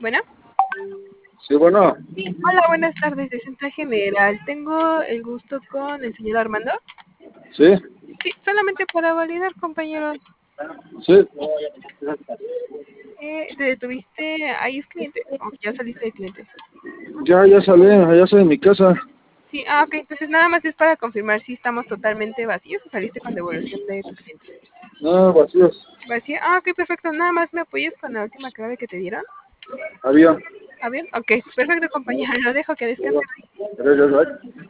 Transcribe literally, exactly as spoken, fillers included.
Bueno, Sí, bueno, sí, hola, buenas tardes, de Central General. Tengo el gusto con el señor Armando. sí, Sí, solamente para validar, compañero. sí, Eh, ¿te detuviste? ¿Ahí es cliente? ¿O ya saliste de cliente? ya, ya salí, ya salí de mi casa. Sí, ah, ok, entonces nada más es para confirmar si estamos totalmente vacíos o saliste con devolución de tu cliente. Nada, vacíos. ¿Vacía? Ah, ok, perfecto. Nada más me apoyas con la última clave que te dieron. Había. ¿Ah, bien? Ok, perfecto, compañero. Lo dejo que descanse. Ya, ya, ya.